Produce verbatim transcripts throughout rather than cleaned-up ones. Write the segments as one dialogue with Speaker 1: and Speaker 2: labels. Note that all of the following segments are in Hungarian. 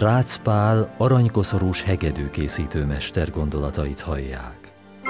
Speaker 1: Rácz Pál aranykoszorús hegedűkészítő mester gondolatait hallják.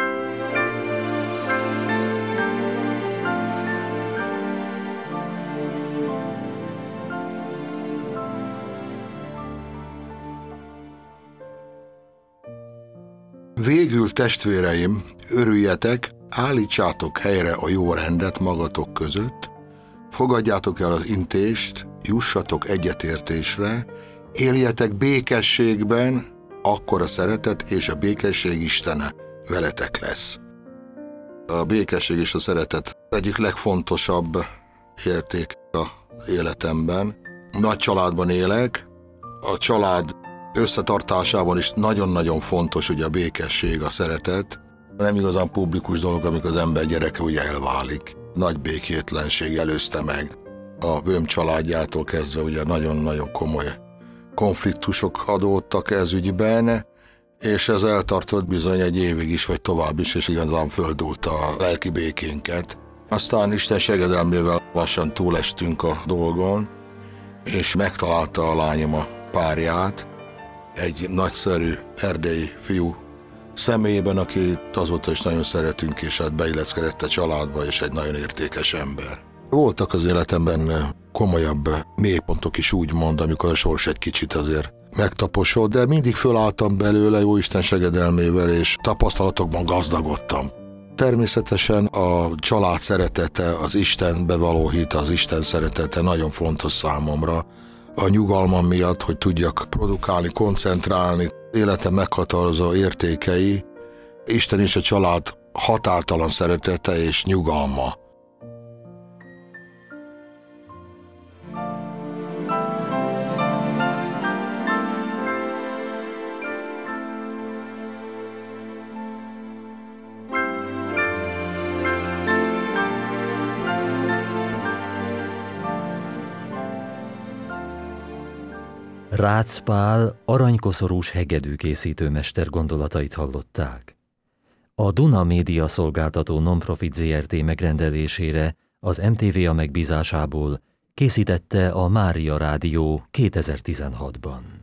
Speaker 2: Végül, testvéreim, örüljetek, állítsátok helyre a jó rendet magatok között, fogadjátok el az intést, jussatok egyetértésre, éljetek békességben, akkor a szeretet és a békesség Istene veletek lesz. A békesség és a szeretet egyik legfontosabb érték az életemben. Nagy családban élek, a család összetartásában is nagyon-nagyon fontos ugye a békesség, a szeretet. Nem igazán publikus dolog, amikor az ember gyereke ugye elválik. Nagy békétlenség előzte meg. A Böhm családjától kezdve ugye nagyon-nagyon komoly konfliktusok adódtak ez ügyben, és ez eltartott bizony egy évig is, vagy tovább is, és igazán földult a lelki békénket. Aztán Isten segedelmével lassan túlestünk a dolgon, és megtalálta a lányom a párját, egy nagyszerű erdélyi fiú személyében, akit azóta is nagyon szeretünk, és hát beilleszkedett a családba, és egy nagyon értékes ember. Voltak az életemben komolyabb mélypontok is, úgymond, amikor a sors egy kicsit azért megtaposott, de mindig fölálltam belőle Jóisten segedelmével, és tapasztalatokban gazdagodtam. Természetesen a család szeretete, az Istenbe való hit, az Isten szeretete nagyon fontos számomra. A nyugalmam miatt, hogy tudjak produkálni, koncentrálni, életem meghatározó értékei, Isten és a család határtalan szeretete és nyugalma.
Speaker 1: Rácz Pál aranykoszorús hegedűkészítő mester gondolatait hallották. A Duna Média Szolgáltató Nonprofit zé er té megrendelésére az em té vé á megbízásából készítette a Mária Rádió kétezer-tizenhatban.